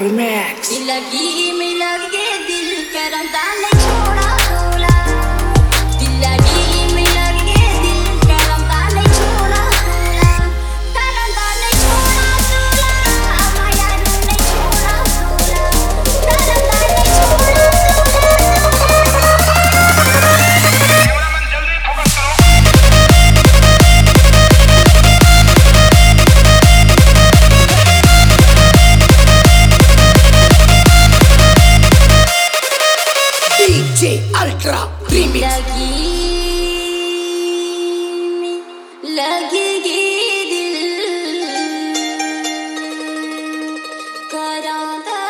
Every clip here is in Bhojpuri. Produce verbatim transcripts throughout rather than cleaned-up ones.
Remax. लगी में लग गए दिल करता नहीं छोड़ा तोला, दिल लगी में लग गए दिल करता नहीं छोड़ा तोला, करता नहीं छोड़ा तोला, माया नहीं छोड़ा तोला, करता नहीं छोड़ा D J Ultra Remix. लगी लगेगी दिल करांदा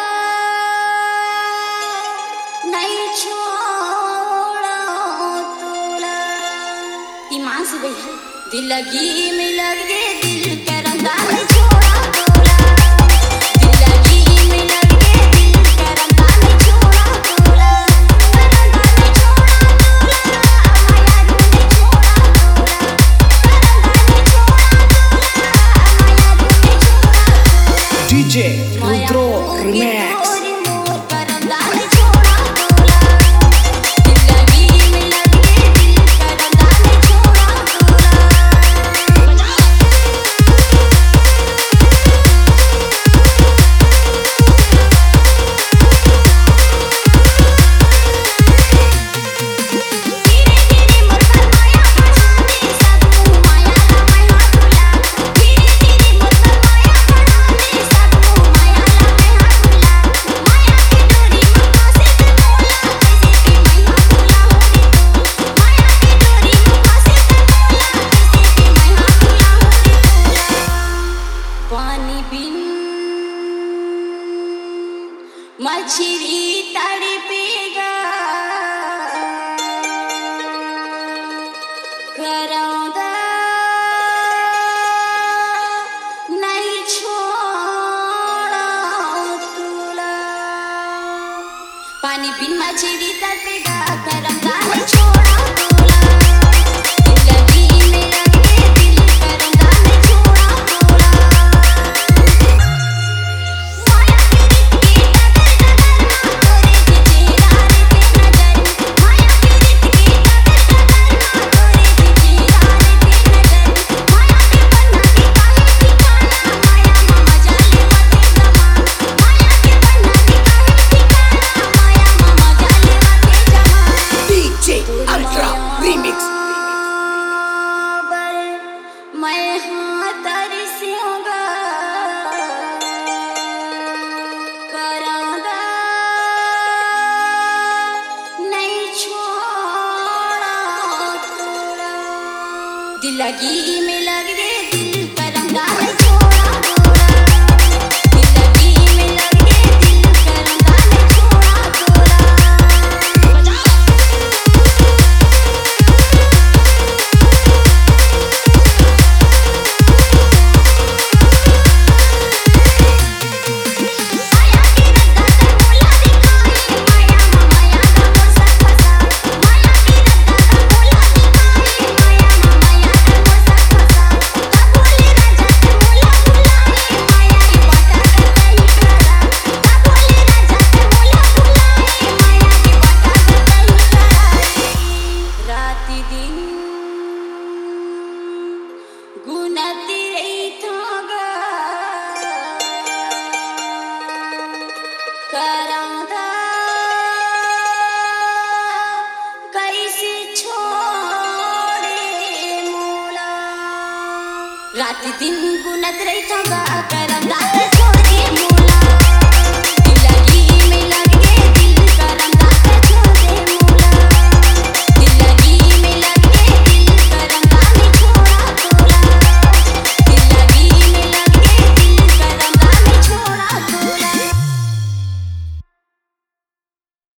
नहीं छोड़ा तोला, ईमान से भैया दिल लगी में लग गए दिल करांदा नहीं छोड़ा तोला, दिल लगी में लग गए दिल करांदा नहीं छोड़ा तोला, करांदा नहीं छोड़ा तोला, माया नहीं छोड़ा तोला, करांदा नहीं छोड़ा तोला, माया नहीं छोड़ा D J तोला, Rudro Remax. मोरी मोर करांदा नहीं छोड़ा तोला, दिल लगी में लग गए दिल करांदा नहीं छोड़ा तोला। धीरे धीरे मोर पर माया बढ़ा दे साधु माया ला मैं हाथुला, धीरे धीरे मोर पर माया बढ़ा दे साधु माया ला मैं हाथुला, माया की डोरी में फंसे ते मोला कैसे कि मैं हाथुला हो रे तू, माया की डोरी में फंसे ते मोला कैसे कि मैं हाथुला हो रे तू। पानी बिन मछली तड़पेगा करांदा नहीं छोड़ा तोला, पानी बिन मछली तड़पेगा करांदा नहीं छोड़ा तोला, दिल लगी में लग गए दिल करांदा नहीं छोड़ा तोला। माया की रीत की डगर डगर ना तोरे के चेहरा रे ते नजर, माया की रीत की डगर डगर ना तोरे के चेहरा रे ते नजर, माया के बन्ना के काहे ठिकाना माया मामा जाले वाते जमान, माया के बन्ना के काहे ठिकाना माया मामा जाले वाते जमान। D J Ultra Remix. मैं हाँ तरसूंगा करांदा नहीं छोड़ा तोला, दिल लगी में लग गए दिल करांदा नहीं छोड़ा तोला, दिल लगी में लग गए दिल करांदा नहीं छोड़ा तोला। माया की रद्दा ते मोला दिखाई माया माया दा मोर साथ फसा, माया की रद्दा ते मोला दिखाई माया माया दा मोर साथ फसा, कबूले राजा ते मोला बुलाई माया ई बाटा करता ही करा, कबूले राजा ते मोला बुलाई माया ई बाटा करता ही करा। राती दिन गुनती रही थागा करांदा कैसे छोड़े मोला, रात दिन गुनत रही थागा।